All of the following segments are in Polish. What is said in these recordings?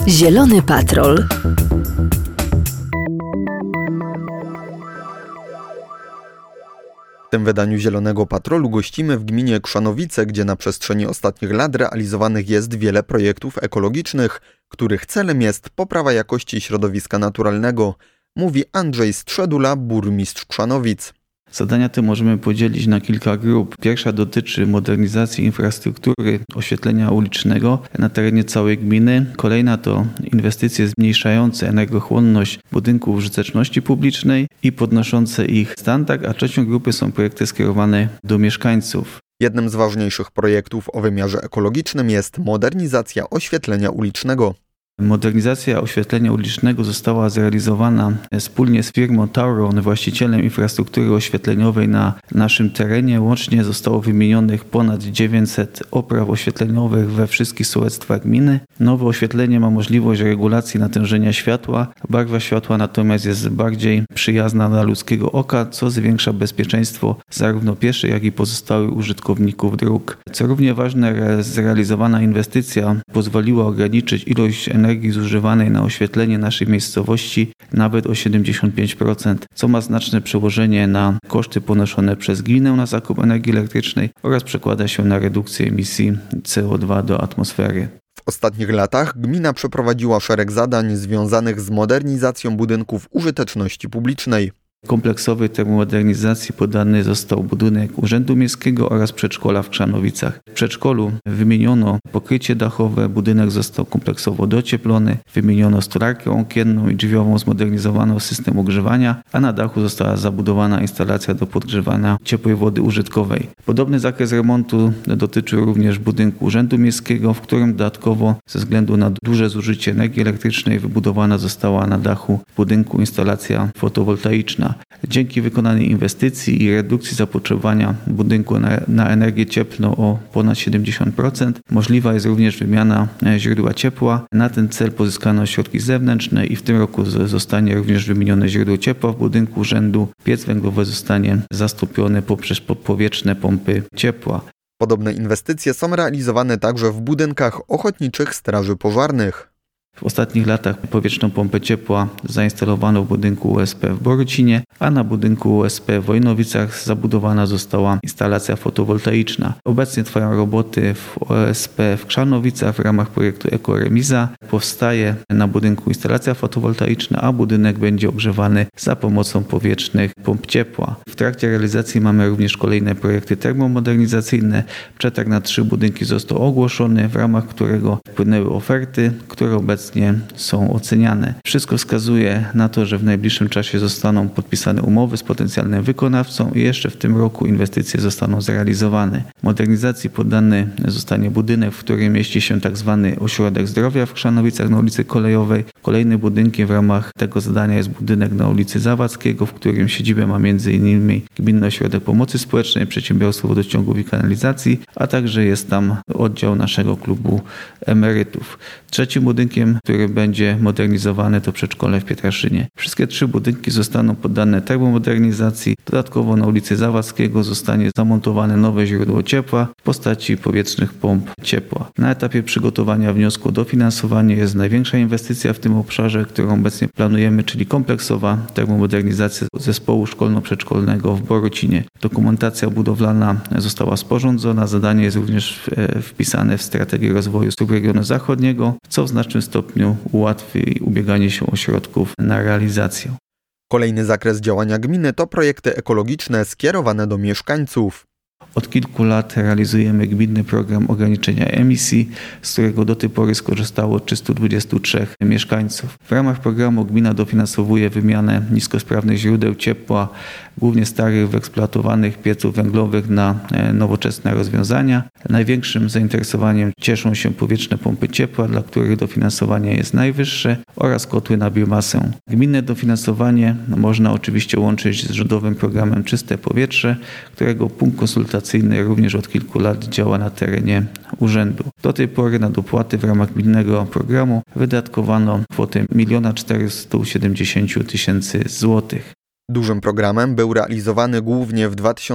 Zielony Patrol. W tym wydaniu Zielonego Patrolu gościmy w gminie Krzanowice, gdzie na przestrzeni ostatnich lat realizowanych jest wiele projektów ekologicznych, których celem jest poprawa jakości środowiska naturalnego, mówi Andrzej Strzedula, burmistrz Krzanowic. Zadania te możemy podzielić na kilka grup. Pierwsza dotyczy modernizacji infrastruktury oświetlenia ulicznego na terenie całej gminy. Kolejna to inwestycje zmniejszające energochłonność budynków użyteczności publicznej i podnoszące ich standard, a trzecią grupę są projekty skierowane do mieszkańców. Jednym z ważniejszych projektów o wymiarze ekologicznym jest modernizacja oświetlenia ulicznego. Modernizacja oświetlenia ulicznego została zrealizowana wspólnie z firmą Tauron, właścicielem infrastruktury oświetleniowej na naszym terenie. Łącznie zostało wymienionych ponad 900 opraw oświetleniowych we wszystkich sołectwach gminy. Nowe oświetlenie ma możliwość regulacji natężenia światła. Barwa światła natomiast jest bardziej przyjazna dla ludzkiego oka, co zwiększa bezpieczeństwo zarówno pieszych, jak i pozostałych użytkowników dróg. Co równie ważne, zrealizowana inwestycja pozwoliła ograniczyć ilość energii zużywanej na oświetlenie naszej miejscowości nawet o 75%, co ma znaczne przełożenie na koszty ponoszone przez gminę na zakup energii elektrycznej oraz przekłada się na redukcję emisji CO2 do atmosfery. W ostatnich latach gmina przeprowadziła szereg zadań związanych z modernizacją budynków użyteczności publicznej. Kompleksowej termomodernizacji poddany został budynek Urzędu Miejskiego oraz przedszkola w Krzanowicach. W przedszkolu wymieniono pokrycie dachowe, budynek został kompleksowo docieplony, wymieniono stolarkę okienną i drzwiową, zmodernizowano system ogrzewania, a na dachu została zabudowana instalacja do podgrzewania ciepłej wody użytkowej. Podobny zakres remontu dotyczył również budynku Urzędu Miejskiego, w którym dodatkowo ze względu na duże zużycie energii elektrycznej wybudowana została na dachu budynku instalacja fotowoltaiczna. Dzięki wykonanej inwestycji i redukcji zapotrzebowania budynku na energię cieplną o ponad 70% możliwa jest również wymiana źródła ciepła. Na ten cel pozyskano środki zewnętrzne i w tym roku zostanie również wymienione źródło ciepła w budynku urzędu. Piec węglowy zostanie zastąpiony poprzez powietrzne pompy ciepła. Podobne inwestycje są realizowane także w budynkach ochotniczych straży pożarnych. W ostatnich latach powietrzną pompę ciepła zainstalowano w budynku USP w Borucinie, a na budynku USP w Wojnowicach zabudowana została instalacja fotowoltaiczna. Obecnie trwają roboty w OSP w Krzanowicach w ramach projektu Ekoremiza. Powstaje na budynku instalacja fotowoltaiczna, a budynek będzie ogrzewany za pomocą powietrznych pomp ciepła. W trakcie realizacji mamy również kolejne projekty termomodernizacyjne. Przetarg na 3 budynki został ogłoszony, w ramach którego wpłynęły oferty, które obecnie są oceniane. Wszystko wskazuje na to, że w najbliższym czasie zostaną podpisane umowy z potencjalnym wykonawcą i jeszcze w tym roku inwestycje zostaną zrealizowane. Modernizacji poddany zostanie budynek, w którym mieści się tzw. ośrodek zdrowia w Krzanowicach na ulicy Kolejowej. Kolejnym budynkiem w ramach tego zadania jest budynek na ulicy Zawadzkiego, w którym siedzibę ma m.in. Gminny Ośrodek Pomocy Społecznej, Przedsiębiorstwo Wodociągów i Kanalizacji, a także jest tam oddział naszego klubu emerytów. Trzecim budynkiem, który będzie modernizowany, to przedszkole w Pietraszynie. Wszystkie 3 budynki zostaną poddane termomodernizacji. Dodatkowo na ulicy Zawadzkiego zostanie zamontowane nowe źródło ciepła w postaci powietrznych pomp ciepła. Na etapie przygotowania wniosku o dofinansowanie jest największa inwestycja w tym obszarze, którą obecnie planujemy, czyli kompleksowa termomodernizacja zespołu szkolno-przedszkolnego w Borucinie. Dokumentacja budowlana została sporządzona, zadanie jest również wpisane w strategię rozwoju subregionu zachodniego, co w znacznym stopniu ułatwi ubieganie się o środków na realizację. Kolejny zakres działania gminy to projekty ekologiczne skierowane do mieszkańców. Od kilku lat realizujemy gminny program ograniczenia emisji, z którego do tej pory skorzystało 323 mieszkańców. W ramach programu gmina dofinansowuje wymianę niskosprawnych źródeł ciepła, głównie starych, wyeksploatowanych pieców węglowych na nowoczesne rozwiązania. Największym zainteresowaniem cieszą się powietrzne pompy ciepła, dla których dofinansowanie jest najwyższe, oraz kotły na biomasę. Gminne dofinansowanie można oczywiście łączyć z rządowym programem Czyste Powietrze, którego punkt konsultacyjny również od kilku lat działa na terenie urzędu. Do tej pory na dopłaty w ramach gminnego programu wydatkowano kwotę 1 470 000 złotych. Dużym programem był realizowany głównie w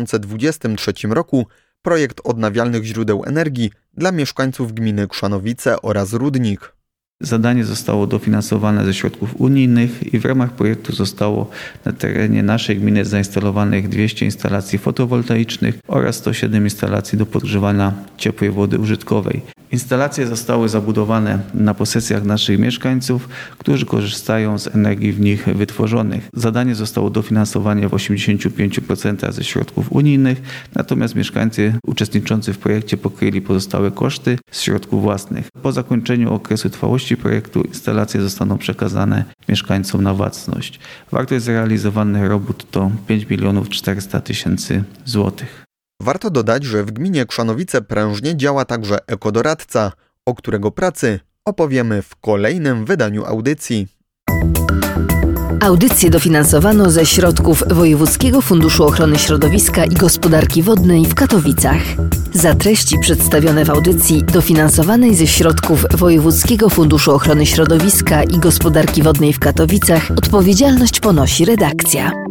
2023 roku projekt odnawialnych źródeł energii dla mieszkańców gminy Krzanowice oraz Rudnik. Zadanie zostało dofinansowane ze środków unijnych i w ramach projektu zostało na terenie naszej gminy zainstalowanych 200 instalacji fotowoltaicznych oraz 107 instalacji do podgrzewania ciepłej wody użytkowej. Instalacje zostały zabudowane na posesjach naszych mieszkańców, którzy korzystają z energii w nich wytworzonych. Zadanie zostało dofinansowane w 85% ze środków unijnych, natomiast mieszkańcy uczestniczący w projekcie pokryli pozostałe koszty z środków własnych. Po zakończeniu okresu trwałości projektu instalacje zostaną przekazane mieszkańcom na własność. Wartość zrealizowanych robót to 5 400 000 złotych. Warto dodać, że w gminie Krzanowice prężnie działa także ekodoradca, o którego pracy opowiemy w kolejnym wydaniu audycji. Audycję dofinansowano ze środków Wojewódzkiego Funduszu Ochrony Środowiska i Gospodarki Wodnej w Katowicach. Za treści przedstawione w audycji dofinansowanej ze środków Wojewódzkiego Funduszu Ochrony Środowiska i Gospodarki Wodnej w Katowicach odpowiedzialność ponosi redakcja.